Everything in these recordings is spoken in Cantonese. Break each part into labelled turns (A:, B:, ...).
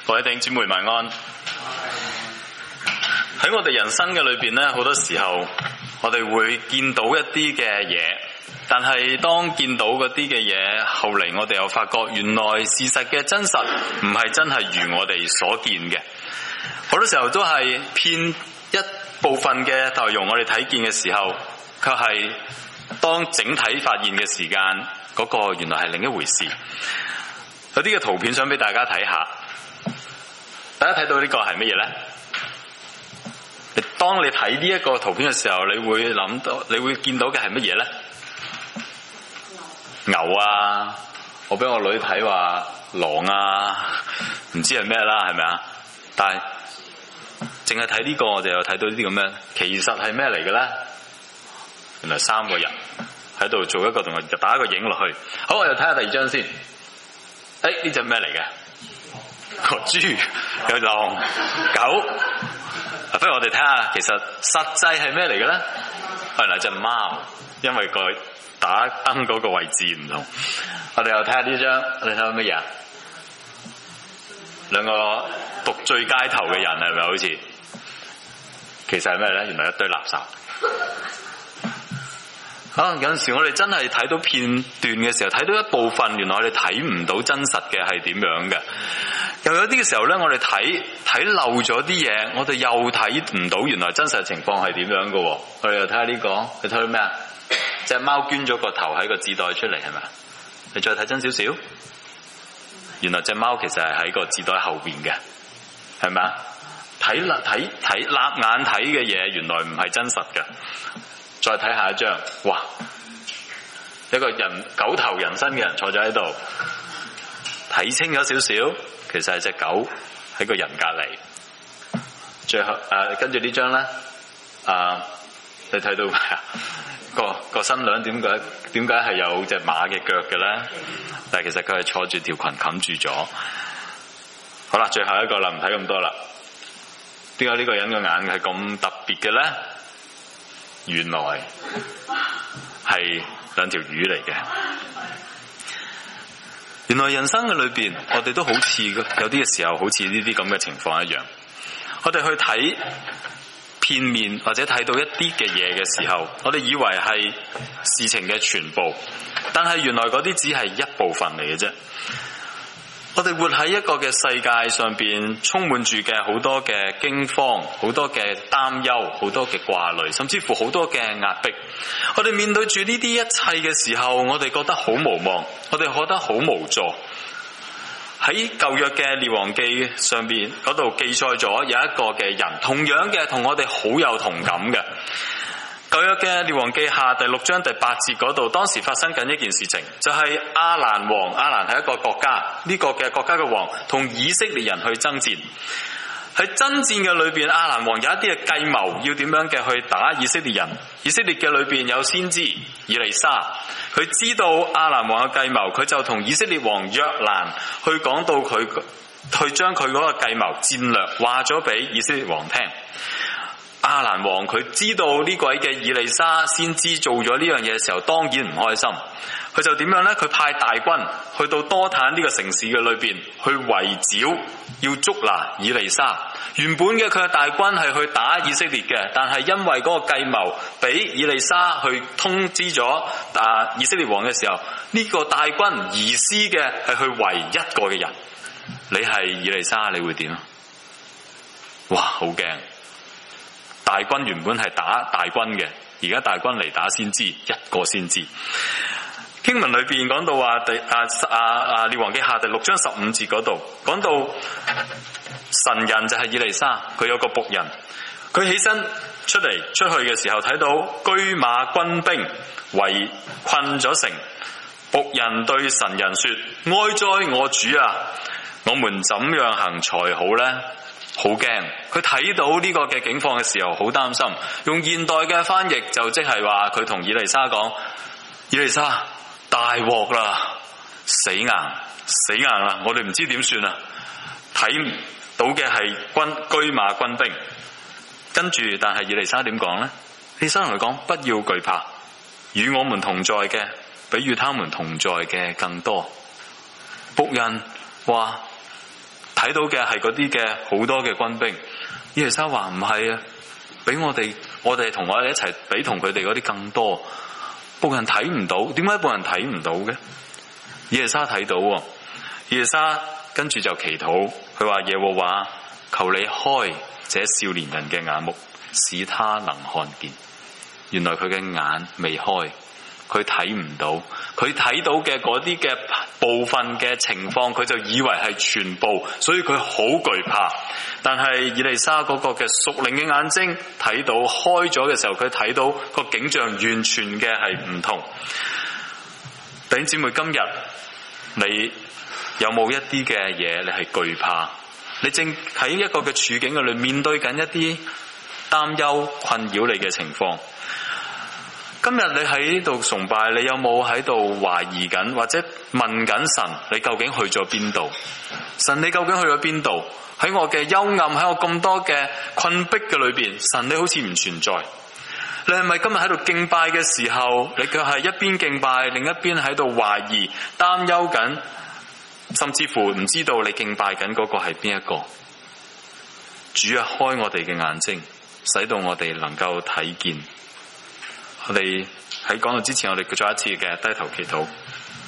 A: 各位弟兄姊妹晚安。喺我哋人生嘅裏邊咧，好多時候我哋會見到一啲嘅嘢，但係當見到嗰啲嘅嘢，後嚟我哋又發覺原來事實嘅真實唔係真係如我哋所見嘅。好多時候都係騙一部分嘅內容，我哋睇見嘅時候，卻係當整體發現嘅時間，嗰個原來係另一回事。有啲嘅圖片想俾大家睇下，大家睇到呢個係乜嘢呢？當你睇呢一個圖片嘅時候，你會諗到，你會見到嘅係乜嘢呢？牛啊，我俾我女睇話狼啊，唔知係咩啦，係咪啊？但係淨係睇呢個，我哋又睇到呢啲咁樣，其實係咩嚟嘅呢？原來三個人喺度做一個動作，就打一個影落去。好，我又睇下第二張先。呢隻咩嚟嘅？個豬，有狼，狗。不如我哋睇下，其實實際係咩嚟嘅咧？原來隻貓，因為個打燈嗰個位置唔同。我哋又睇下呢張，你睇到乜嘢啊？兩個獨醉街頭嘅人係咪好似？其實係咩咧？原來一堆垃圾。可能有陣時我哋真係睇到片段嘅時候，睇到一部分，原來我哋睇唔到真實嘅係點樣嘅。又有啲嘅時候咧，我哋睇漏咗啲嘢，我哋又睇唔到原來真實情況係點樣嘅。我哋又睇下呢個，你睇到咩啊？隻貓捐咗個頭喺個紙袋出嚟，係咪啊？你再睇真少少，原來隻貓其實係喺個紙袋後邊嘅，係咪啊？睇立眼睇嘅嘢，原來唔係真實嘅。再睇下一張，哇！一個人狗頭人身嘅人坐咗喺度，睇清咗少少，其實係隻狗喺個人隔離。最後跟住呢張咧，你睇到咩啊？個新娘點解係有隻馬嘅腳嘅咧？但係其實佢係坐住條裙冚住咗。好啦，最後一個啦，唔睇咁多啦。點解呢個人嘅眼係咁特別嘅咧？原來係兩條魚嚟嘅。原來人生嘅裏邊，我哋都好似有啲嘅時候，好似呢啲咁嘅情況一樣。我哋去睇片面或者睇到一啲嘅嘢嘅時候，我哋以為係事情嘅全部，但係原來嗰啲只係一部分嚟嘅啫。我哋活喺一個嘅世界上邊，充滿住嘅好多嘅驚慌，好多嘅擔憂，好多嘅掛慮，甚至乎好多嘅壓迫。我哋面對住呢啲一切嘅時候，我哋覺得好無望，我哋覺得好無助。喺舊約嘅列王記上邊嗰度記載咗有一個嘅人，同樣嘅同我哋好有同感嘅。舊約嘅列王記下第6章第8節嗰度，當時發生緊一件事情，就係亞蘭王，亞蘭係一個國家，呢個嘅國家嘅王同以色列人去爭戰。喺爭戰嘅裏邊，亞蘭王有一啲嘅計謀，要點樣嘅去打以色列人。以色列嘅裏邊有先知以利沙，佢知道亞蘭王嘅計謀，佢就同以色列王約蘭去講到佢，去將佢嗰個計謀戰略話咗俾以色列王聽。亞蘭王佢知道呢位嘅以利沙先知做咗呢樣嘢嘅時候，當然唔開心。佢就點樣呢？佢派大軍去到多坦呢個城市嘅裏邊去圍剿，要捉拿以利沙。原本嘅佢嘅大軍係去打以色列嘅，但係因為嗰個計謀俾以利沙去通知咗以色列王嘅時候，呢個大軍移師嘅係去圍一個嘅人。你係以利沙，你會點啊？哇，好驚！大軍原本係打大軍嘅，而家大軍嚟打先知，一個先知。經文裏邊講到話列王記下第6章15節嗰度講到神人就係以利沙，佢有個僕人，佢起身出去嘅時候睇到車馬軍兵圍困咗城，僕人對神人說：哀哉我主啊，我們怎樣行才好呢？好驚，佢睇到呢個嘅境況嘅時候好擔心。用現代嘅翻譯就即係話佢同以利沙講：以利沙，大鑊啦，死硬啦，我哋唔知點算啊！睇到嘅係車馬軍兵，跟住但係以利沙點講呢？以利沙同佢講：不要懼怕，與我們同在嘅比與他們同在嘅更多。僕人話：睇睇到嘅係嗰啲嘅好多嘅軍兵。以利沙話唔係啊，俾我哋同我哋一齊比同佢哋嗰啲更多。僕人睇唔到，點解僕人睇唔到嘅？以利沙睇到喎。以利沙跟住就祈禱，佢話耶和華，求你開這少年人嘅眼目，使他能看見。原來佢嘅眼未開，佢睇唔到，佢睇到嘅嗰啲嘅部分嘅情況，佢就以為係全部，所以佢好懼怕。但係以利沙嗰個嘅屬靈嘅眼睛睇到開咗嘅時候，佢睇到個景象完全嘅係唔同。弟兄姊妹，今日你有冇一啲嘅嘢你係懼怕？你正喺一個嘅處境嘅裏面對緊一啲擔憂困擾你嘅情況。今日你喺度崇拜，你有冇喺度懷疑緊或者問緊神，你究竟去咗邊度？神，你究竟去咗邊度？喺我嘅幽暗，喺我咁多嘅困迫嘅裏邊，神你好似唔存在。你係咪今日喺度敬拜嘅時候，你卻係一邊敬拜，另一邊喺度懷疑、擔憂緊，甚至乎唔知道你敬拜緊嗰個係邊一個？主啊，開我哋嘅眼睛，使到我哋能夠睇見。我哋喺講到之前，我哋再一次嘅低頭祈禱。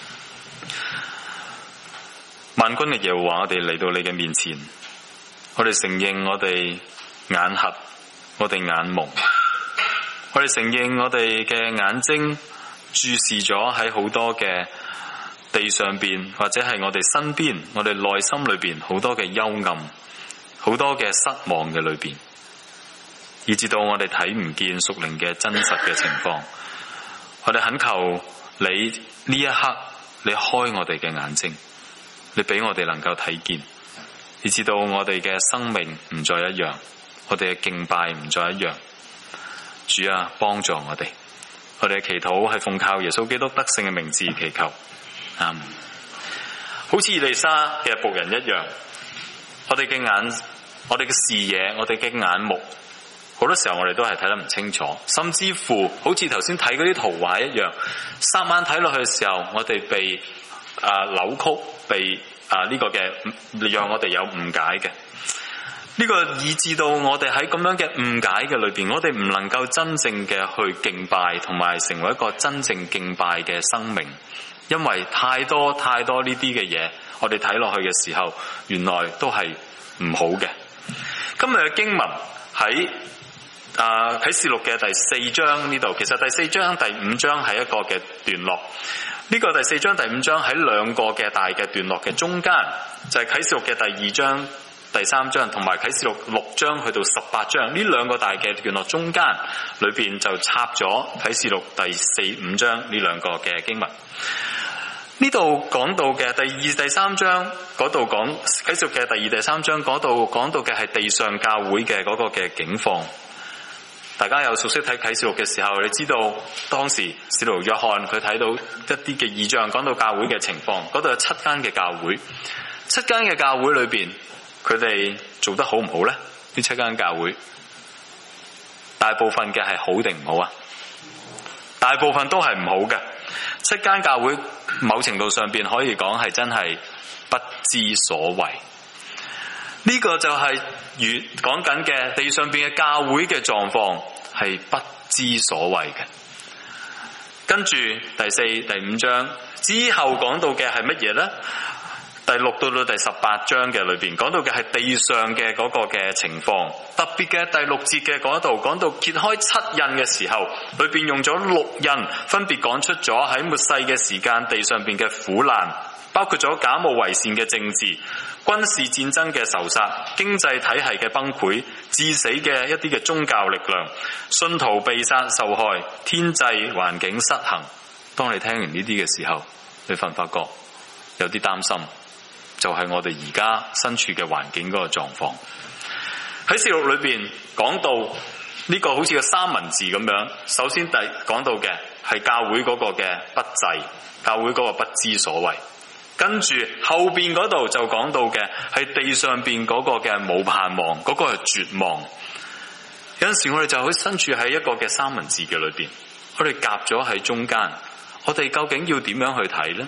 A: 萬軍嘅耶和華，我哋嚟到你嘅面前，我哋承認我哋眼瞎，我哋眼蒙，我哋承認我哋嘅眼睛注視咗喺好多嘅地上邊，或者係我哋身邊，我哋內心裏邊好多嘅幽暗，好多嘅失望嘅裏邊，以至到我哋睇唔見屬靈嘅真實嘅情況。我哋懇求你呢一刻，你開我哋嘅眼睛，你俾我哋能夠睇見，以至到我哋嘅生命唔再一樣，我哋嘅敬拜唔再一樣。主啊，幫助我哋，我哋嘅祈禱係奉靠耶穌基督得勝嘅名字祈求。阿們。好似以利沙嘅僕人一樣，我哋嘅眼，我哋嘅視野，我哋嘅眼目，好多時候我哋都係睇得唔清楚，甚至乎好似頭先睇嗰啲圖畫一樣，霎眼睇落去嘅時候，我哋被扭曲，被呢個嘅讓我哋有誤解嘅。呢個以致到我哋喺咁樣嘅誤解嘅裏邊，我哋唔能夠真正嘅去敬拜，同埋成為一個真正敬拜嘅生命。因為太多呢啲嘅嘢，我哋睇落去嘅時候，原來都係唔好嘅。今日嘅經文喺啟示錄嘅第4章呢度，其實第4章、第5章係一個嘅段落。呢個第4章、第5章喺兩個嘅大嘅段落嘅中間，就係啟示錄嘅第2章、第3章，同埋啟示錄6章去到18章呢兩個大嘅段落中間裏邊就插咗啟示錄第4、5章呢兩個嘅經文。呢度講到嘅第2、第3章嗰度講啟示錄嘅第2、第3章嗰度講到嘅係地上教會嘅嗰個嘅境況。大家有熟悉睇啟示錄嘅時候，你知道當時使徒約翰佢睇到一啲嘅異象，講到教會嘅情況。嗰度有7間嘅教會，7間嘅教會裏邊，佢哋做得好唔好呢？呢7間教會大部分嘅係好定唔好啊？大部分都係唔好嘅。7間教會某程度上邊可以講係真係不知所謂。呢個就係講緊嘅地上邊嘅教會嘅狀況係不知所謂嘅。跟住第4、第5章之後講到嘅係乜嘢呢？第6到第18章嘅裏邊講到嘅係地上嘅嗰個嘅情況。特別嘅第6節嘅嗰度講到揭開7印嘅時候，裏邊用咗6印，分別講出咗喺末世嘅時間地上邊嘅苦難，包括咗假冒為善嘅政治、軍事戰爭嘅仇殺、經濟體系嘅崩潰、致死嘅一啲嘅宗教力量、信徒被殺受害、天際環境失衡。當你聽完呢啲嘅時候，你發覺有啲擔心，就係我哋而家身處嘅環境嗰個狀況。喺示錄裏邊講到呢個好似個三文治咁樣，首先講到嘅係教會嗰個嘅不濟，教會嗰個不知所謂。跟住後邊嗰度就講到嘅係地上邊嗰個嘅冇盼望，嗰個係絕望。有陣時我哋就好似身處喺一個嘅三文治嘅裏邊，我哋夾咗喺中間，我哋究竟要點樣去睇呢？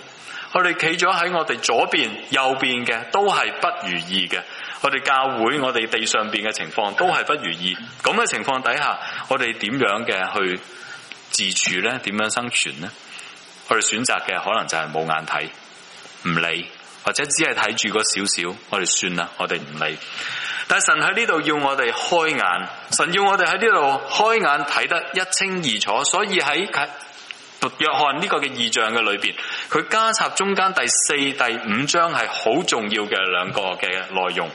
A: 我哋企咗喺我哋左邊、右邊嘅都係不如意嘅。我哋教會、我哋地上邊嘅情況都係不如意。咁嘅情況底下，我哋點樣嘅去自處呢？點樣生存呢？我哋選擇嘅可能就係冇眼睇，唔理，或者只係睇住個少少，我哋算啦，我哋唔理。但係神喺呢度要我哋開眼，神要我哋喺呢度開眼睇得一清二楚，所以喺約翰呢個嘅異象嘅裏邊，佢加插中間第4、第5章係好重要嘅兩個嘅內容。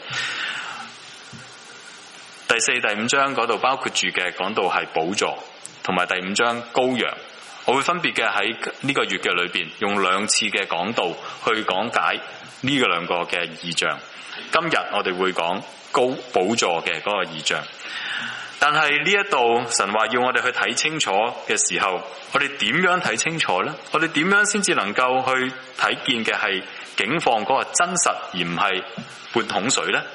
A: 第4、第5章嗰度包括住嘅講到係寶座，同埋第5章羔羊。我會分別嘅喺呢個月嘅裏邊用2次嘅講道去講解呢個兩個嘅異象。今日我哋會講寶座嘅嗰個異象。但係呢一度神話要我哋去睇清楚嘅時候，我哋點樣睇清楚呢？我哋點樣先至能夠去睇見嘅係景況嗰個真實，而唔係半桶水呢？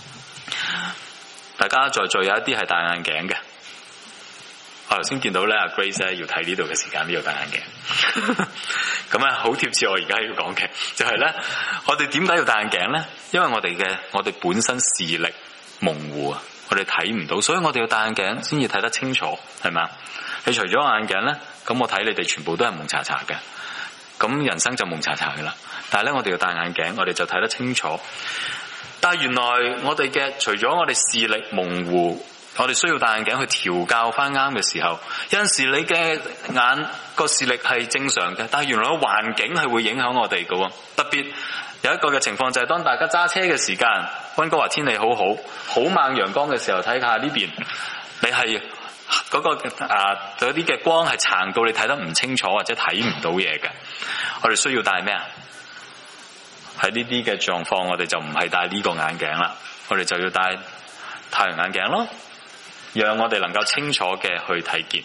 A: 大家在座有一啲係戴眼鏡嘅，我頭先見到咧阿 Grace 咧要睇呢度嘅時間，呢度戴眼鏡，咁啊好貼切我而家要講嘅，就係咧我哋點解要戴眼鏡咧？因為我哋本身視力模糊啊。我哋睇唔到，所以我哋要戴眼鏡先至睇得清楚，係嘛？你除咗眼鏡咧，咁我睇你哋全部都係蒙查查嘅，咁人生就蒙查查嘅啦。但係咧，我哋要戴眼鏡，我哋就睇得清楚。但係原來我哋嘅除咗我哋視力模糊，我哋需要戴眼鏡去調校翻啱嘅時候，有陣時你嘅眼個視力係正常嘅，但係原來個環境係會影響我哋嘅。特別有一個嘅情況就係當大家揸車嘅時間，溫哥華天氣好猛陽光嘅時候，睇下呢邊，你係嗰個嗰啲嘅光係殘到你睇得唔清楚或者睇唔到嘢嘅。我哋需要戴咩啊？喺呢啲嘅狀況，我哋就唔係戴呢個眼鏡啦，我哋就要戴太陽眼鏡咯，讓我哋能夠清楚嘅去睇見。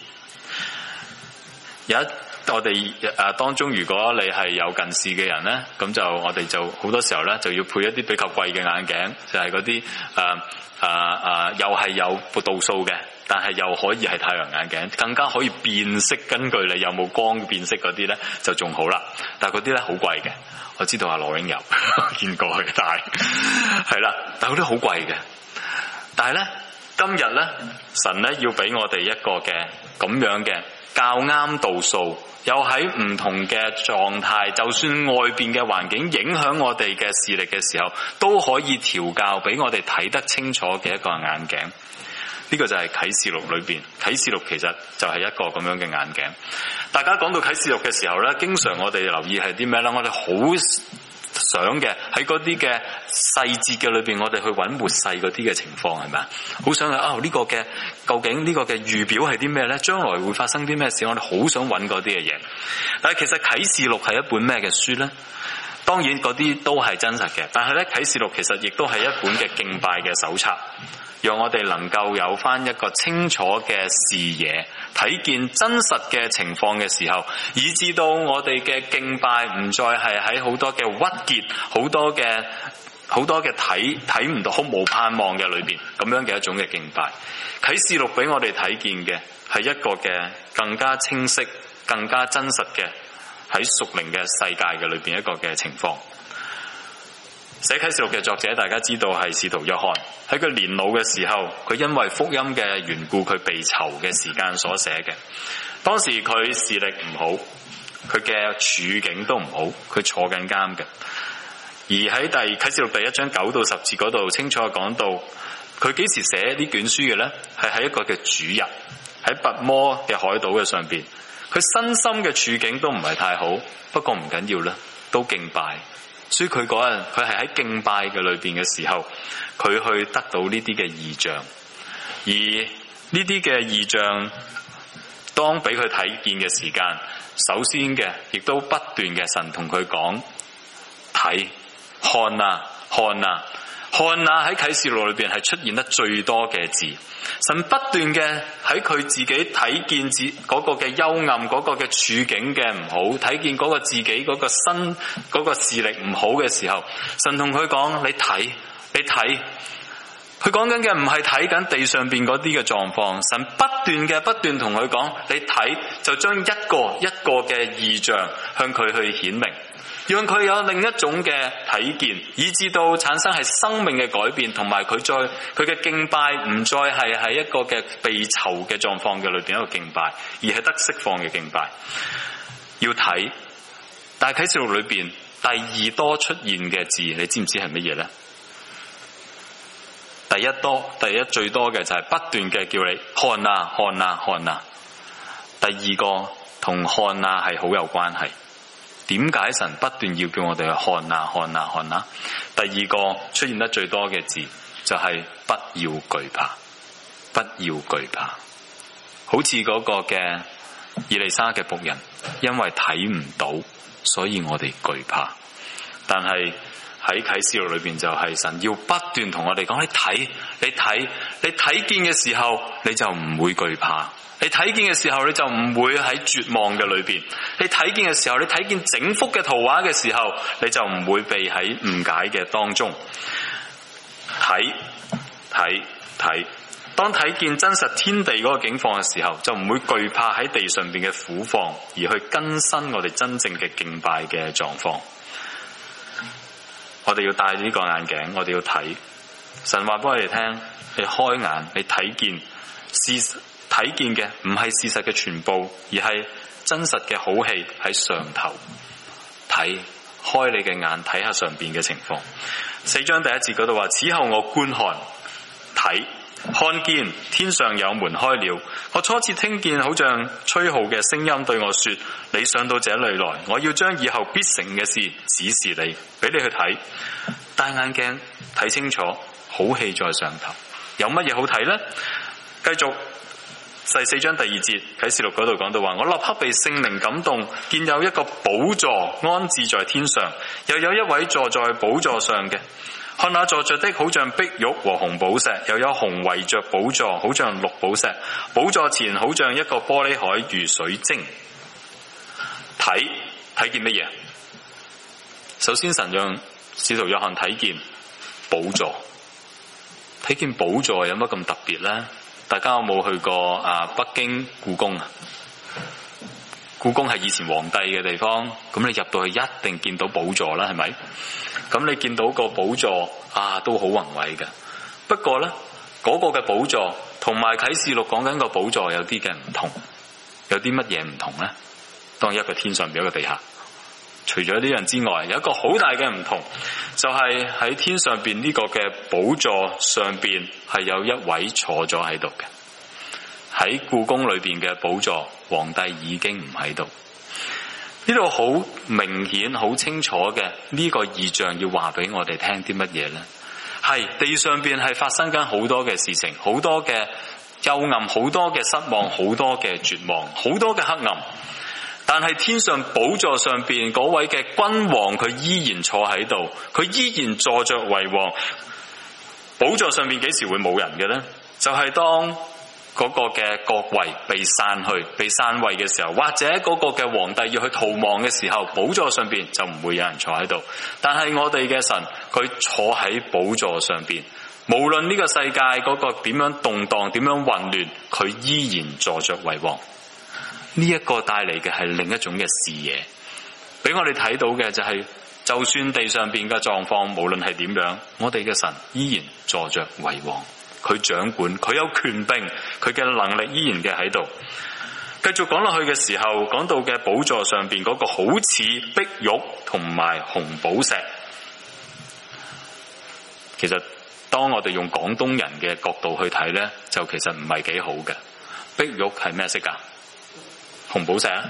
A: 我哋當中，如果你係有近視嘅人咧，咁就我哋就好多時候咧就要配一啲比較貴嘅眼鏡，就係嗰啲又係有度數嘅，但係又可以係太陽眼鏡，更加可以辨識，根據你有冇光辨識嗰啲咧就仲好啦。但係嗰啲咧好貴嘅，我知道阿羅永有見過佢戴，係啦，但係嗰啲好貴嘅。但係咧今日咧神咧要俾我哋一個嘅咁樣嘅較啱度數。又喺唔同嘅狀態，就算外邊嘅環境影響我哋嘅視力嘅時候，都可以調校俾我哋睇得清楚嘅一個眼鏡。呢個就係啟示錄裏邊，啟示錄其實就係一個咁樣嘅眼鏡。大家講到啟示錄嘅時候咧，經常我哋留意係啲咩咧？我哋好想嘅喺嗰啲嘅細節嘅裏邊，我哋去揾末世嗰啲嘅情況，係咪啊？好想去呢個嘅究竟呢個嘅預表係啲咩咧？將來會發生啲咩事？我哋好想揾嗰啲嘅嘢。但係其實啟示錄係一本咩嘅書咧？當然嗰啲都係真實嘅，但係咧啟示錄其實亦都係一本嘅敬拜嘅手冊，讓我哋能夠有翻一個清楚嘅視野，睇見真實嘅情況嘅時候，以至到我哋嘅敬拜唔再係喺好多嘅鬱結、好多嘅睇唔到、好無盼望嘅裏邊咁樣嘅一種嘅敬拜。啟示錄俾我哋睇見嘅係一個嘅更加清晰、更加真實嘅喺屬靈嘅世界嘅裏邊一個嘅情況。寫啟示錄嘅作者，大家知道係使徒約翰。喺佢年老嘅時候，佢因為福音嘅緣故，佢被囚嘅時間所寫嘅。當時佢視力唔好，佢嘅處境都唔好，佢坐緊監嘅。而喺啟示錄第1章9到10節嗰度，清楚講到佢幾時寫呢卷書嘅呢？係喺一個嘅主日，喺拔摩嘅海島嘅上邊。佢身心嘅處境都唔係太好，不過唔緊要啦，都敬拜。所以佢嗰日，佢係喺敬拜嘅裏邊嘅時候，佢去得到呢啲嘅異象。而呢啲嘅異象，當俾佢睇見嘅時間，首先嘅亦都不斷嘅神同佢講，睇，看啊，看啊。看啊，喺啟示錄裏邊係出現得最多嘅字。神不斷嘅喺佢自己睇見嗰個嘅幽暗，嗰個嘅處境嘅唔好，睇見嗰個自己嗰個身嗰個視力唔好嘅時候，神同佢講：你睇，你睇。佢講緊嘅唔係睇緊地上邊嗰啲嘅狀況，神不斷同佢講：你睇，就將一個一個嘅異象向佢去顯明。 讓佢有另一種嘅睇見，以至到產生係生命嘅改變，同埋佢嘅敬拜唔再係喺一個嘅被囚嘅狀況嘅裏邊一個敬拜，而係得釋放嘅敬拜。要睇，但係啟示錄裏邊第二多出現嘅字，你知唔知係乜嘢呢？第一最多嘅就係不斷嘅叫你看啊看啊看啊。第二個同看啊係好有關係。點解神不斷要叫我哋去看啊看啊看啊？第二個出現得最多嘅字就係不要懼怕，不要懼怕。好似嗰個嘅以利沙嘅僕人，因為睇唔到，所以我哋懼怕。但係喺啟示錄裏邊就係神要不斷同我哋講，你睇見嘅時候，你就唔會懼怕。你睇見嘅時候，你就唔會喺絕望嘅裏邊。你睇見嘅時候，你睇見整幅嘅圖畫嘅時候，你就唔會被喺誤解嘅當中。睇，當睇見真實天地嗰個境況嘅時候，就唔會懼怕喺地上邊嘅苦況，而去更新我哋真正嘅敬拜嘅狀況。我哋要戴呢個眼鏡，我哋要睇。神話俾我哋聽，你開眼，你睇見睇見嘅唔係事實嘅全部，而係真實嘅好戲喺上頭。睇，開你嘅眼，睇下上邊嘅情況。4章第1節嗰度話：此後我觀看見天上有門開了，我初次聽見好像吹號嘅聲音對我說：你上到這裏來，我要將以後必成嘅事指示你，俾你去睇。戴眼鏡睇清楚，好戲在上頭。有乜嘢好睇呢？繼續第4章第2節啟示錄嗰度講到話：我立刻被聖靈感動，見有一個寶座安置在天上，又有一位坐在寶座上嘅。看那坐着的好像碧玉和紅寶石，又有紅圍着寶座，好像綠寶石。寶座前好像一個玻璃海，如水晶。睇見乜嘢？首先神讓使徒約翰睇見寶座。睇見寶座有乜咁特別呢？大家有冇去過北京故宮啊？故宮係以前皇帝嘅地方，咁你入到去一定見到寶座啦，係咪？咁你見到個寶座都好宏偉嘅。不過呢，嗰個嘅寶座同埋啟示錄講緊個寶座有啲嘅唔同。有啲乜嘢唔同呢？當一個天上邊，一個地下。除咗呢樣之外，有一個好大嘅唔同，就係喺天上邊呢個嘅寶座上邊係有一位坐咗喺度嘅。喺故宮裏邊嘅寶座，皇帝已經唔喺度。呢度好明顯、好清楚嘅呢個異象要話俾我哋聽啲乜嘢呢？係地上邊係發生緊好多嘅事情，好多嘅幽暗，好多嘅失望，好多嘅絕望，好多嘅黑暗。但係天上寶座上邊嗰位嘅君王，佢依然坐喺度，佢依然坐着為王。寶座上邊幾時會冇人嘅呢？就係當嗰個嘅國位被散去、被散位嘅時候，或者嗰個嘅皇帝要去逃亡嘅時候，寶座上邊就唔會有人坐喺度。但係我哋嘅神，佢坐喺寶座上邊，無論呢個世界嗰個點樣動盪、點樣混亂，佢依然坐着為王。呢一個帶嚟嘅係另一種嘅視野，俾我哋睇到嘅就係，就算地上邊嘅狀況無論係點樣，我哋嘅神依然坐着為王，佢掌管，佢有權柄，佢嘅能力依然嘅喺度。繼續講落去嘅時候，講到嘅寶座上邊嗰個好似碧玉同埋紅寶石，其實當我哋用廣東人嘅角度去睇呢，就其實唔係幾好嘅。碧玉係咩色噶？紅寶石啊，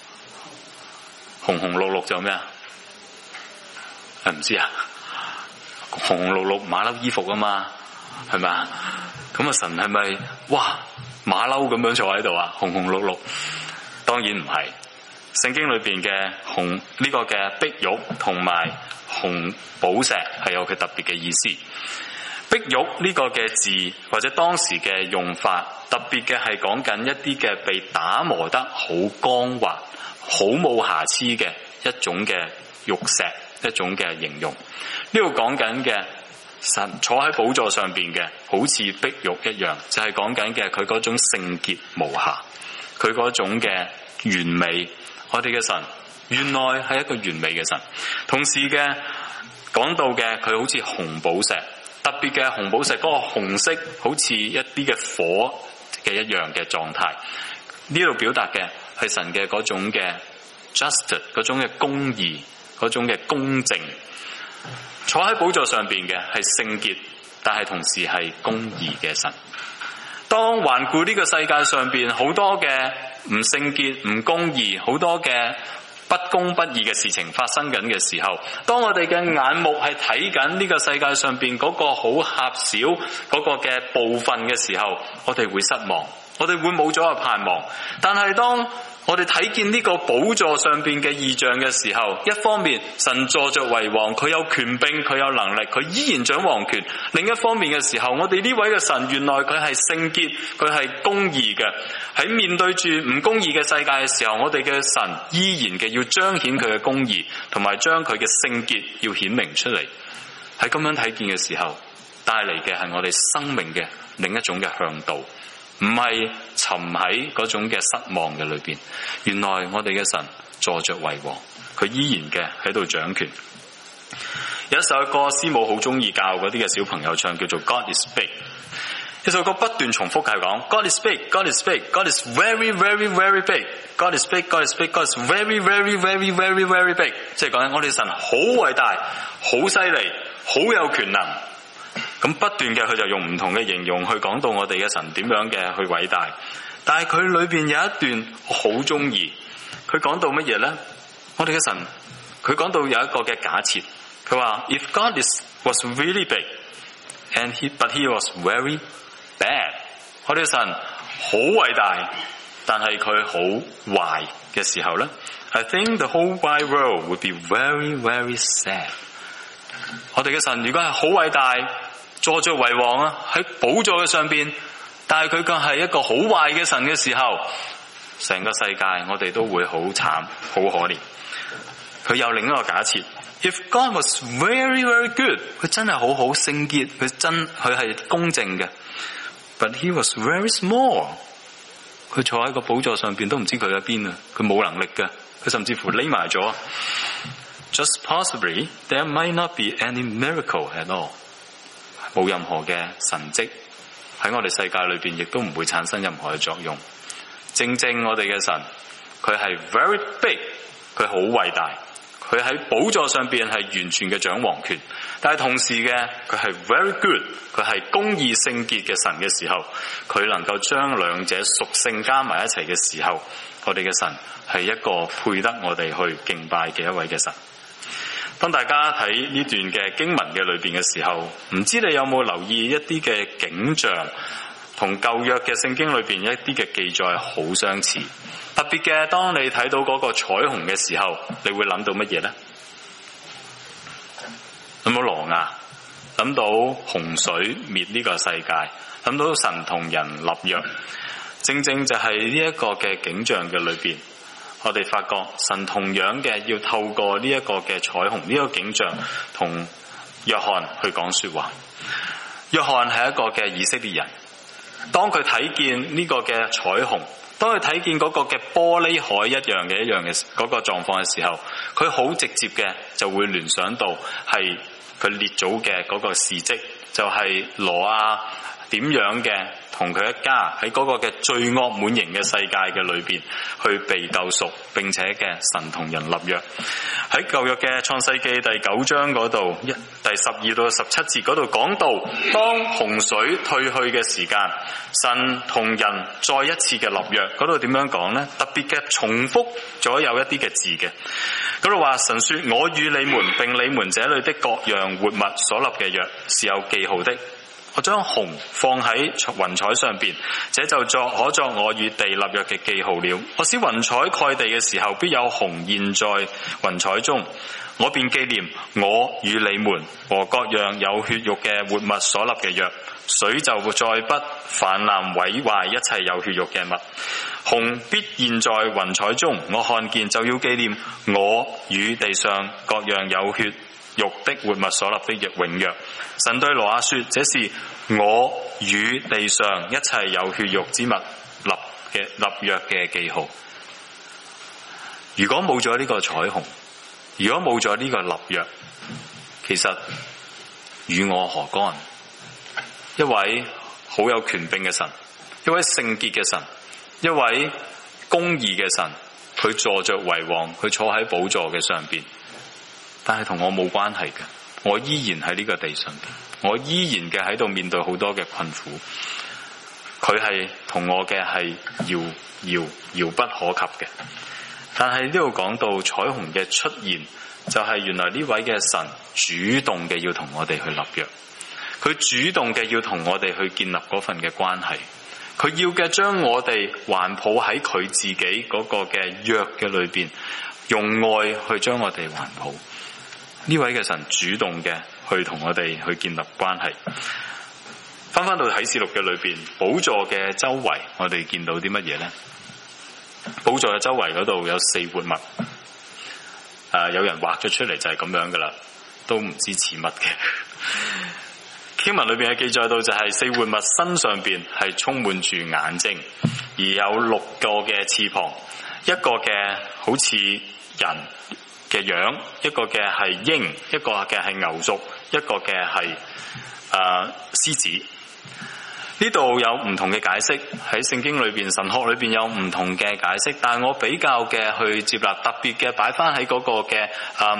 A: 紅紅綠綠就咩啊？唔知啊，紅紅綠綠馬騮衣服啊嘛，係咪啊？咁神係咪哇馬騮咁樣坐喺度啊？紅紅綠綠，當然唔係。聖經裏邊嘅紅呢個嘅碧玉同埋紅寶石係有佢特別嘅意思。碧玉呢個嘅字或者當時嘅用法，特別嘅係講緊一啲嘅被打磨得好光滑、好冇瑕疵嘅一種嘅玉石，一種嘅形容。呢度講緊嘅神坐喺寶座上邊嘅，好似碧玉一樣，就係講緊嘅佢嗰種聖潔無瑕，佢嗰種嘅完美。我哋嘅神原來係一個完美嘅神。同時嘅講到嘅佢好似紅寶石，特別嘅紅寶石嗰個紅色好似一啲嘅火嘅一樣嘅狀態。呢度表達嘅係神嘅嗰種嘅 justice， 嗰種嘅公義，嗰種嘅公正。坐喺寶座上邊嘅係聖潔，但係同時係公義嘅神。當環顧呢個世界上邊好多嘅唔聖潔、唔公義，好多嘅不公不義嘅事情發生緊嘅時候，當我哋嘅眼目係睇緊呢個世界上邊嗰個好狹小嗰個嘅部分嘅時候，我哋會失望，我哋會冇咗個盼望。但係當我哋睇見呢個寶座上邊嘅異象嘅時候，一方面神坐着為王，佢有權柄，佢有能力，佢依然掌王權。另一方面嘅時候，我哋呢位嘅神原來佢係聖潔，佢係公義嘅。喺面對住唔公義嘅世界嘅時候，我哋嘅神依然嘅要彰顯佢嘅公義，同埋將佢嘅聖潔要顯明出嚟。喺咁樣睇見嘅時候，帶嚟嘅係我哋生命嘅另一種嘅向導。唔係沉喺嗰種嘅失望嘅裏邊，原來我哋嘅神坐着為王，佢依然嘅喺度掌權。有一首歌，師母好中意教嗰啲嘅小朋友唱，叫做 God is big。呢首歌不斷重複係講 God is big, God is big, God is very, very, very big. God is big, God is big, God is very, very, very, very, very big。即係講緊我哋神好偉大、好犀利、好有權能。咁不斷嘅佢就用唔同嘅形容去講到我哋嘅神點樣嘅去偉大，但係佢裏邊有一段我好中意，佢講到乜嘢呢？我哋嘅神佢講到有一個嘅假設，佢話 If God was really big but he was very bad， 我哋嘅神好偉大，但係佢好壞嘅時候呢， I think the whole wide world would be very, very sad。 我哋嘅神如果係好偉大，坐着為王啊，喺寶座嘅上邊，但係佢更係一個好壞嘅神嘅時候，成個世界我哋都會好慘好可憐。佢有另一個假設 If God was very, very good， 佢真係好好聖潔，佢係公正嘅， But he was very small， 佢坐喺個寶座上邊都唔知佢喺邊啊，佢冇能力嘅，佢甚至乎匿埋咗。Just possibly there might not be any miracle at all，冇任何嘅神蹟喺我哋世界裏邊，亦都唔會產生任何嘅作用。正正我哋嘅神，佢係 very big， 佢好偉大，佢喺寶座上邊係完全嘅掌王權。但係同時嘅佢係 very good， 佢係公義聖潔嘅神嘅時候，佢能夠將兩者屬性加埋一齊嘅時候，我哋嘅神係一個配得我哋去敬拜嘅一位嘅神。當大家睇呢段嘅經文嘅裏邊嘅時候，唔知你有冇留意一啲嘅景象，同舊約嘅聖經裏邊一啲嘅記載好相似。特別嘅，當你睇到嗰個彩虹嘅時候，你會諗到乜嘢呢？諗到挪亞，諗到洪水滅呢個世界，諗到神同人立約，正正就係呢一個嘅景象嘅裏邊。我哋發覺神同樣嘅要透過呢一個嘅彩虹呢個景象同約翰去講說話。約翰係一個嘅以色列人，當佢睇見呢個嘅彩虹，當佢睇見嗰個嘅玻璃海一樣嘅嗰個狀況嘅時候，佢好直接嘅就會聯想到係佢列祖嘅嗰個事蹟，就係挪亞點樣嘅同佢一家喺嗰個嘅罪惡滿盈嘅世界嘅裏邊去被救贖，並且嘅神同人立約。喺舊約嘅創世記第9章嗰度，第12到17節嗰度講到，當洪水退去嘅時間，神同人再一次嘅立約。嗰度點樣講呢？特別嘅重複咗有一啲嘅字嘅。嗰度話神說：我與你們並你們這裏的各樣活物所立嘅約是有記號的。我將虹放喺雲彩上邊，這就可作我與地立約嘅記號了。我使雲彩蓋地嘅時候，必有虹現在雲彩中，我便紀念我與你們和各樣有血肉嘅活物所立嘅約。水就再不氾濫毀壞一切有血肉嘅物。虹必現在雲彩中，我看見就要紀念我與地上各樣有血肉的活物所立的永約。神對挪亞說：這是我與地上一切有血肉之物立約嘅記號。 如果冇咗呢個彩虹，如果冇咗呢個立約，其實與我何干？一位好有權柄嘅神，一位聖潔嘅神，一位公義嘅神，佢坐着為王，佢坐喺寶座嘅上邊，但係同我冇關係嘅，我依然喺呢個地上邊，我依然嘅喺度面對好多嘅困苦，佢係同我嘅係遙不可及嘅。但係呢度講到彩虹嘅出現，就係原來呢位嘅神主動嘅要同我哋去立約，佢主動嘅要同我哋去建立嗰份嘅關係，佢要嘅將我哋環抱喺佢自己嗰個嘅約嘅裏邊，用愛去將我哋環抱。呢位嘅神主動嘅去同我哋去建立關係。翻到啟示錄嘅裏邊，寶座嘅周圍我哋見到啲乜嘢呢？寶座嘅周圍嗰度有四活物，有人畫咗出嚟就係咁樣噶啦，都唔知似乜嘅。經文裏邊嘅記載到就係四活物身上邊係充滿住眼睛，而有6個嘅翅膀，一個嘅好似人嘅樣，一個嘅係鷹，一個嘅係牛族，一個嘅係獅子。呢度有唔同嘅解釋，喺聖經裏邊、神學裏邊有唔同嘅解釋，但係我比較嘅去接納，特別嘅擺翻喺嗰個嘅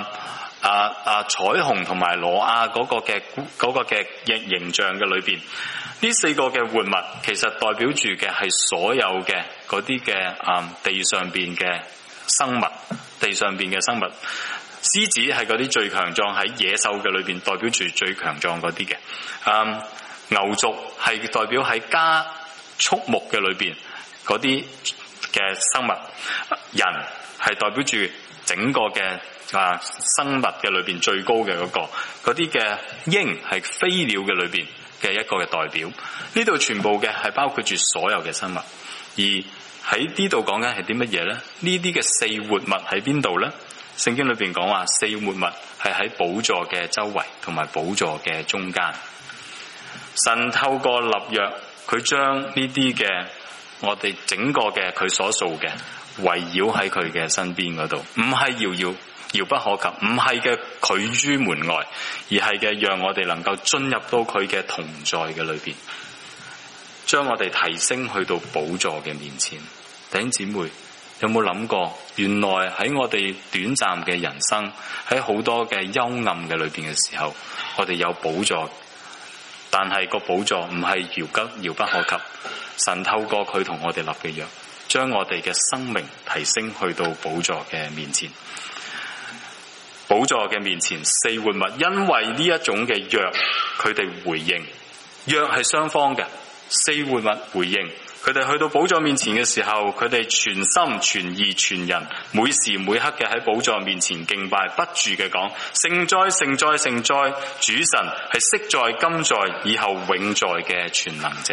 A: 彩虹同埋挪亞嗰個嘅形象嘅裏邊。呢4個嘅活物其實代表住嘅係所有嘅嗰啲嘅地上邊嘅生物，地上邊嘅生物。獅子係嗰啲最強壯，喺野獸嘅裏邊代表住最強壯嗰啲嘅。牛族係代表喺家畜牧嘅裏邊嗰啲嘅生物，人係代表住整個嘅生物嘅裏邊最高嘅嗰啲嘅鷹係飛鳥嘅裏邊嘅一個嘅代表。呢度全部嘅係包括住所有嘅生物，而喺呢度講緊係啲乜嘢呢？呢啲嘅四活物喺邊度呢？聖經裏邊講話四活物係喺寶座嘅周圍同埋寶座嘅中間。神透過立約，佢將呢啲嘅我哋整個嘅佢所做嘅圍繞喺佢嘅身邊嗰度，唔係遙不可及，唔係嘅拒於門外，而係嘅讓我哋能夠進入到佢嘅同在嘅裏邊，將我哋提升去到寶座嘅面前。弟兄姊妹，有冇諗過，原來喺我哋短暫嘅人生，喺好多嘅幽暗嘅裏邊嘅時候，我哋有寶座。但係個寶座唔係遙不可及，神透過佢同我哋立嘅約，將我哋嘅生命提升去到寶座嘅面前。寶座嘅面前，四活物因為呢一種嘅約，佢哋回應，約係雙方嘅，四活物回應。佢哋去到寶座面前嘅時候，佢哋全心全意全人每時每刻嘅喺寶座面前敬拜，不住嘅講聖哉聖哉聖哉，主神係昔在今在以後永在嘅全能者。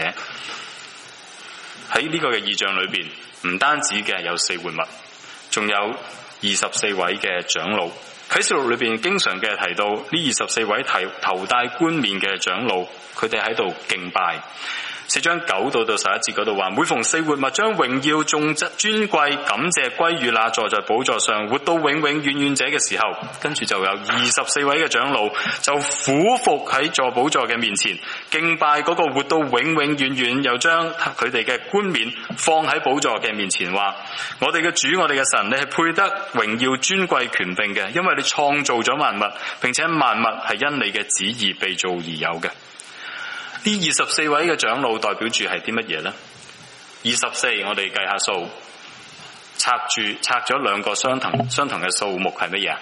A: 喺呢個嘅異象裏邊，唔單止嘅有四活物，仲有24位嘅長老。啟示錄裏邊經常嘅提到呢24位頭戴冠冕嘅長老，佢哋喺度敬拜。4章9到11節嗰度話，每逢四活物將榮耀、頌讚、尊貴、感謝歸於那坐在寶座上活到永永遠遠者嘅時候，跟住就有24位嘅長老就俯伏喺坐寶座嘅面前敬拜嗰個活到永永遠遠，又將佢哋嘅冠冕放喺寶座嘅面前，話我哋嘅主，我哋嘅神，你係配得榮耀、尊貴、權柄嘅，因為你創造咗萬物，並且萬物係因你嘅旨意被造而有嘅。呢24位嘅長老代表住係啲乜嘢呢？24我哋計下數，拆咗兩個相同嘅數目係乜嘢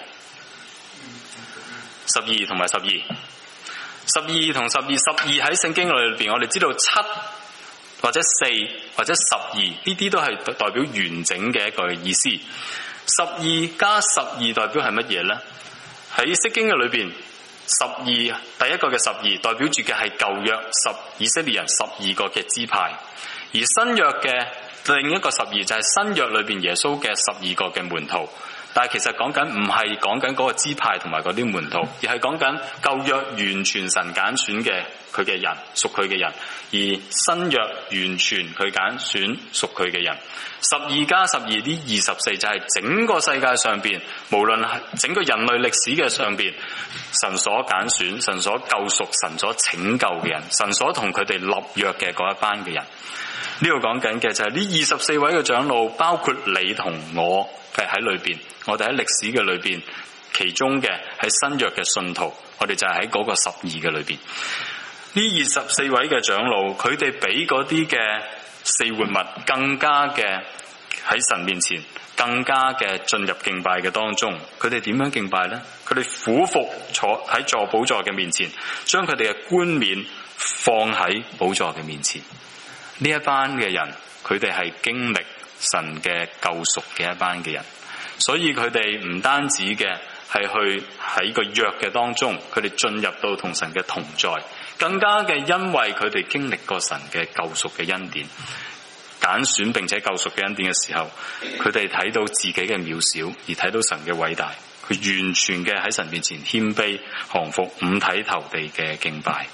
A: ？12同埋12， 12同12， 12喺聖經裏邊我哋知道7或者4或者12，呢啲都係代表完整嘅一個意思。12加12代表係乜嘢呢？喺釋經嘅裏邊，12第一個嘅12代表住嘅係舊約以色列人12個嘅支派，而新約嘅另一個12就係新約裏邊耶穌嘅12個嘅門徒， 但係其實講緊唔係講緊嗰個支派同埋嗰啲門徒，而係講緊舊約完全神揀選嘅佢嘅人，屬佢嘅人，而新約完全佢揀選屬佢嘅人。12+12呢24就係整個世界上邊，無論係整個人類歷史嘅上邊，神所揀選、神所救贖、神所拯救嘅人，神所同佢哋立約嘅嗰一班嘅人。呢度講緊嘅就係呢24位嘅長老，包括你同我嘅喺裏邊，我哋喺歷史嘅裏邊，其中嘅係新約嘅信徒，我哋就係喺嗰個12嘅裏邊。呢24位嘅長老，佢哋比嗰啲嘅四活物更加嘅喺神面前，更加嘅進入敬拜嘅當中。佢哋點樣敬拜呢？佢哋俯伏坐喺坐寶座嘅面前，將佢哋嘅冠冕放喺寶座嘅面前。呢一班嘅人，佢哋係經歷神嘅救贖嘅一班嘅人，所以佢哋唔單止嘅係去喺個約嘅當中，佢哋進入到同神嘅同在，更加嘅因為佢哋經歷過神嘅救贖嘅恩典，揀選並且救贖嘅恩典嘅時候，佢哋睇到自己嘅渺小，而睇到神嘅偉大，佢完全嘅喺神面前謙卑降服，五體投地嘅敬拜。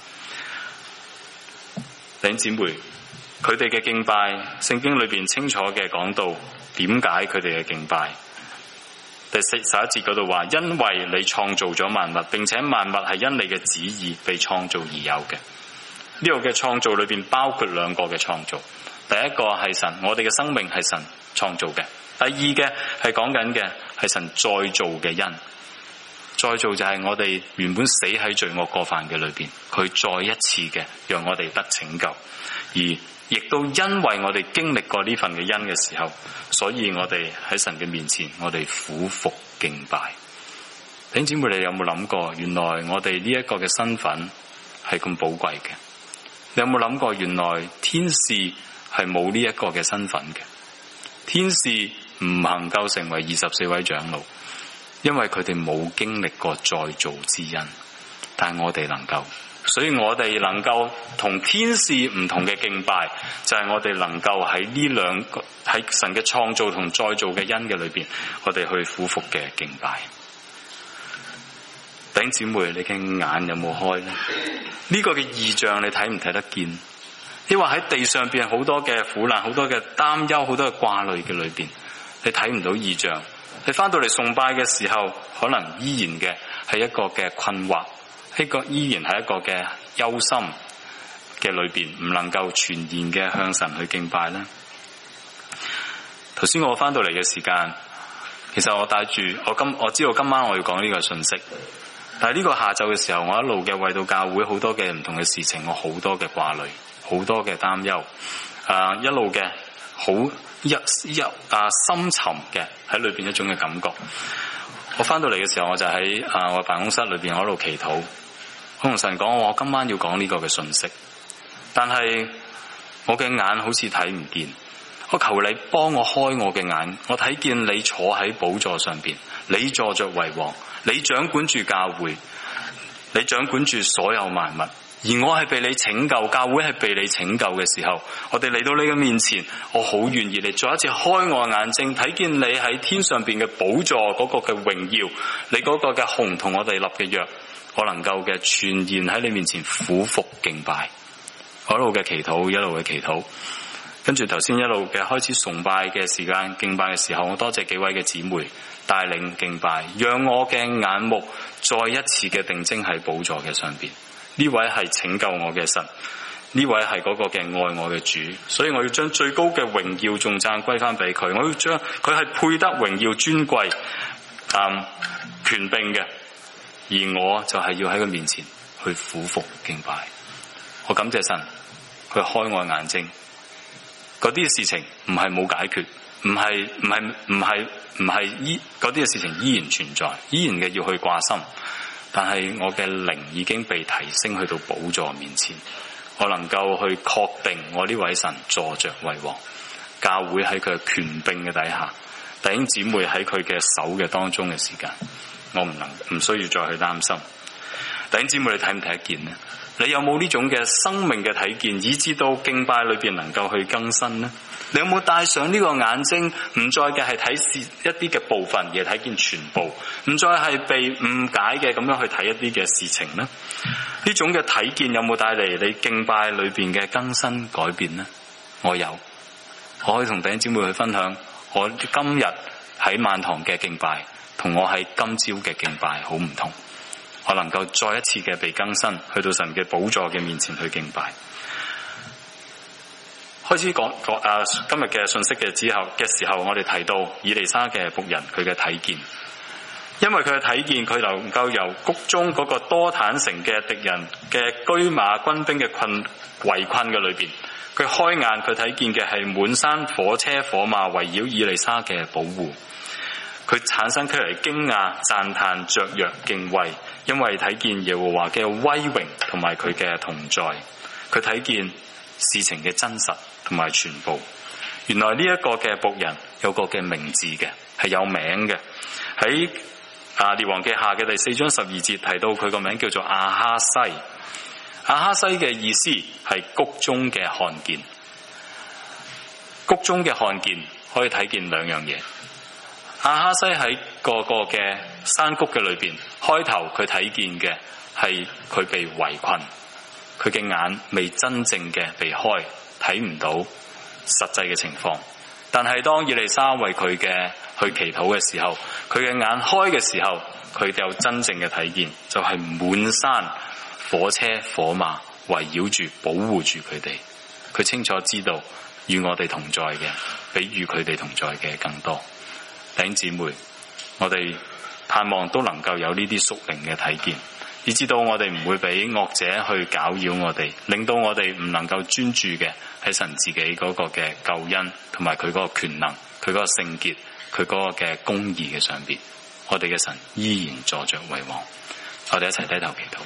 A: 弟兄姊妹，佢哋嘅敬拜，聖經裏邊清楚嘅講到點解佢哋嘅敬拜。第11節嗰度話，因為你創造咗萬物，並且萬物係因你嘅旨意被創造而有嘅。呢個嘅創造裏邊包括兩個嘅創造，第一個係神，我哋嘅生命係神創造嘅；第二嘅係講緊嘅係神再造嘅恩。再造就係我哋原本死喺罪惡過犯嘅裏邊，佢再一次嘅讓我哋得拯救，而亦都因為我哋經歷過呢份嘅恩嘅時候，所以我哋喺神嘅面前，我哋俯伏敬拜。弟兄姊妹，你有冇諗過，原來我哋呢一個嘅身份係咁寶貴嘅？你有冇諗過，原來天使係冇呢一個嘅身份嘅？天使唔能夠成為24位長老，因為佢哋冇經歷過再造之恩，但係我哋能夠。所以我哋能夠同天使唔同嘅敬拜，就係我哋能夠喺呢兩個喺神嘅創造同再造嘅恩嘅裏邊，我哋去俯伏嘅敬拜。弟兄姊妹，你嘅眼有冇開呢？呢個嘅異象你睇唔睇得見？你話喺地上邊好多嘅苦難，好多嘅擔憂，好多嘅掛慮嘅裏邊，你睇唔到異象。你翻到嚟崇拜嘅時候，可能依然嘅係一個嘅困惑。呢個依然係一個嘅憂心嘅裏邊，唔能夠全然嘅向神去敬拜咧。頭先我翻到嚟嘅時間，其實我帶住我知道今晚我要講呢個信息，但係呢個下晝嘅時候，我一路嘅為到教會好多嘅唔同嘅事情，我好多嘅掛慮，好多嘅擔憂，一路嘅好深沉嘅喺裏邊一種嘅感覺。我翻到嚟嘅時候，我就喺我辦公室裏邊喺度祈禱。我同神講，我今晚要講呢個嘅信息，但係我嘅眼好似睇唔見。我求你幫我開我嘅眼，我睇見你坐喺寶座上邊，你坐着為王，你掌管住教會，你掌管住所有萬物，而我係被你拯救，教會係被你拯救嘅時候，我哋嚟到你嘅面前，我好願意你再一次開我眼睛，睇見你喺天上邊嘅寶座嗰個嘅榮耀，你嗰個嘅紅同我哋立嘅約，我能夠嘅全然喺你面前俯伏敬拜。我一路嘅祈禱，一路嘅祈禱，跟住頭先一路嘅開始崇拜嘅時間，敬拜嘅時候，我多謝幾位嘅姊妹帶領敬拜，讓我嘅眼目再一次嘅定睛喺寶座嘅上邊。呢位係拯救我嘅神，呢位係嗰個嘅愛我嘅主，所以我要將最高嘅榮耀頌讚歸翻俾佢，我要將佢係配得榮耀尊貴權柄嘅，而我就係要喺佢面前去俯伏敬拜。我感謝神，佢開我眼睛，嗰啲事情唔係冇解決，唔係嗰啲嘅事情依然存在，依然嘅要去掛心。但係我嘅靈已經被提升去到寶座面前，我能夠去確定我呢位神坐着為王，教會喺佢嘅權柄嘅底下，弟兄姊妹喺佢嘅手嘅當中嘅時間，我唔需要再去擔心。弟兄姊妹，你睇唔睇得見呢？你有冇呢種嘅生命嘅睇見，以致到敬拜裏邊能夠去更新呢？ 你有冇戴上呢個眼睛，唔再嘅係睇一啲嘅部分，而係睇見全部，唔再係被誤解嘅咁樣去睇一啲嘅事情呢？呢種嘅睇見有冇帶嚟你敬拜裏邊嘅更新改變呢？我有，我可以同弟兄姊妹去分享，我今日喺萬堂嘅敬拜，同我喺今朝嘅敬拜好唔同。我能夠再一次嘅被更新，去到神嘅寶座嘅面前去敬拜。開始講今日嘅信息嘅時候，我哋提到以利沙嘅僕人佢嘅睇見，因為佢嘅睇見，佢能夠由谷中嗰個多坦城嘅敵人嘅車馬軍兵嘅圍困嘅裏邊，佢開眼佢睇見嘅係滿山火車火馬圍繞以利沙嘅保護，佢產生出嚟驚訝、讚嘆、雀躍、敬畏，因為睇見耶和華嘅威榮同埋佢嘅同在，佢睇見事情嘅真實同埋全部。原來呢一個嘅僕人有個嘅名字嘅，係有名嘅。喺列王記下嘅第4章12節提到佢個名叫做亞哈西。亞哈西嘅意思係谷中嘅看見。谷中嘅看見可以睇見兩樣嘢。亞哈西喺個嘅山谷嘅裏邊，開頭佢睇見嘅係佢被圍困，佢嘅眼未真正嘅被開，睇唔到實際嘅情況。但係當以利沙為佢嘅去祈禱嘅時候，佢嘅眼開嘅時候，佢有真正嘅睇見，就係滿山火車火馬圍繞住保護住佢哋。佢清楚知道與我哋同在嘅比與佢哋同在嘅更多。弟兄姊妹，我哋盼望都能夠有呢啲屬靈嘅睇見，以至到我哋唔會俾惡者去攪擾我哋，令到我哋唔能夠專注嘅喺神自己嗰個嘅救恩同埋佢嗰個權能，佢嗰個聖潔，佢嗰個嘅公義嘅上邊。我哋嘅神依然坐着為王。我哋一齊低頭祈禱。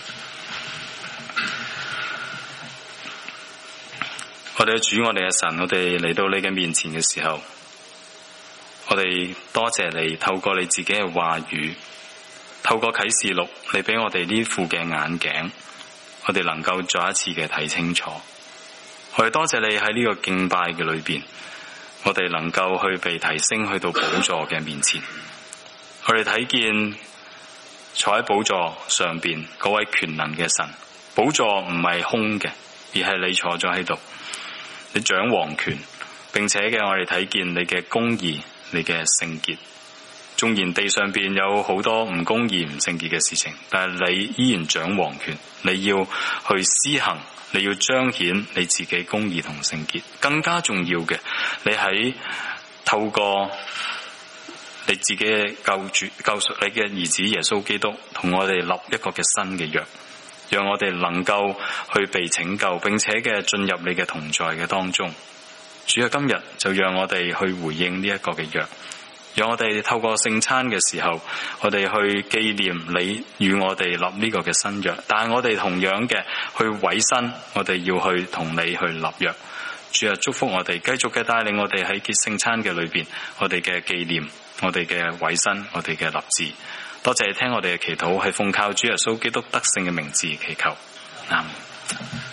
A: 我哋嘅主，我哋嘅神，我哋嚟到你嘅面前嘅時候，我哋多謝你透過你自己嘅話語，透過啟示錄，你俾我哋呢副嘅眼鏡，我哋能夠再一次嘅睇清楚。我哋多謝你喺呢個敬拜嘅裏邊，我哋能夠去被提升去到寶座嘅面前。我哋睇見坐喺寶座上邊嗰位權能嘅神，寶座唔係空嘅，而係你坐咗喺度，你掌王權，並且嘅我哋睇見你嘅公義，你嘅聖潔。縱然地上邊有好多唔公義唔聖潔嘅事情，但係你依然掌王權，你要去施行，你要彰顯你自己公義同聖潔。更加重要嘅，你喺透過你自己嘅救贖你嘅兒子耶穌基督同我哋立一個嘅新嘅約，讓我哋能夠去被拯救，並且嘅進入你嘅同在嘅當中。主啊，今日就讓我哋去回應呢一個嘅約，讓我哋透過聖餐嘅時候，我哋去紀念你與我哋立呢個嘅新約，但係我哋同樣嘅去委身，我哋要去同你去立約。主啊，祝福我哋，繼續嘅帶領我哋喺結聖餐嘅裏邊，我哋嘅紀念，我哋嘅委身，我哋嘅立志。多謝你聽我哋嘅祈禱，係奉靠主耶穌基督得勝嘅名字祈求。阿們。